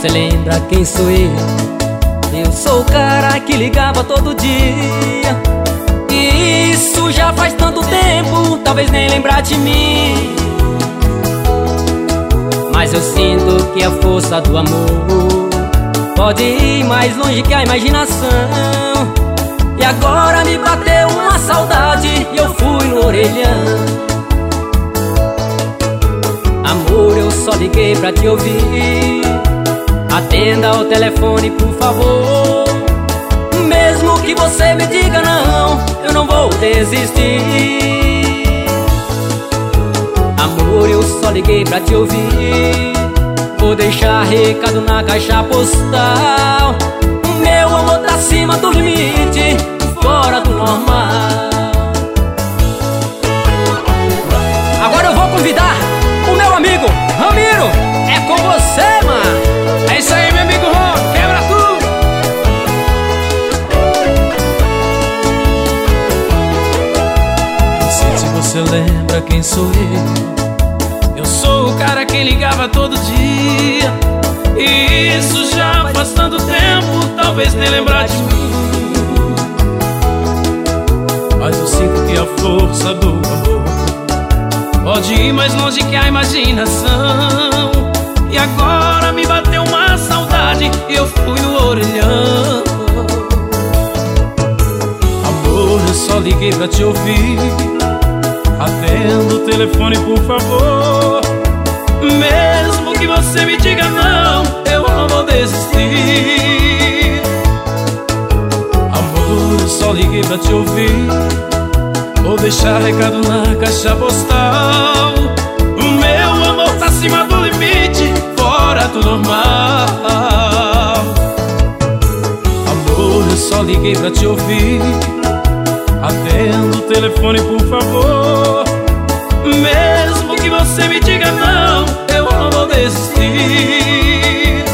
você lembra quem sou eu? Eu sou o cara que ligava todo dia. E isso já faz tanto tempo, talvez nem lembrar de mim. Mas eu sinto que a força do amor pode ir mais longe que a imaginação. E agora me bateu uma saudade e eu fui no orelhão. Amor, eu só liguei pra te ouvir. Atenda o telefone, por favor. Mesmo que você me diga não, eu não vou desistir. Amor, eu só liguei pra te ouvir. Vou deixar recado na caixa postal. Meu amor tá acima do limite, fora do normal. Agora eu vou convidar o meu amigo Ramiro. É com você, mano. É isso aí, meu amigo Ron, quebra tudo. Não sei se você lembra quem sou eu. Eu sou o cara que ligava todo dia. E isso já faz tanto tempo, talvez nem lembrar de mim. Mas eu sinto que a força do amor pode ir mais longe que a imaginação. E agora me bateu uma saudade e eu fui no orelhão. Amor, eu só liguei pra te ouvir. Atenda o telefone, por favor. Mesmo que você me diga não, eu não vou desistir. Amor, eu só liguei pra te ouvir. Vou deixar recado na caixa postal. O meu amor tá acima do limite, fora do normal. Amor, eu só liguei pra te ouvir. Atenda o telefone, por favor. Mesmo que você me diga não, eu não vou desistir.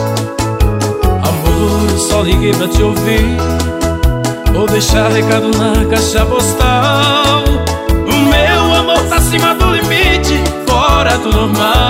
Amor, eu só liguei pra te ouvir. Vou deixar recado na caixa postal. O meu amor tá acima do limite, fora do normal.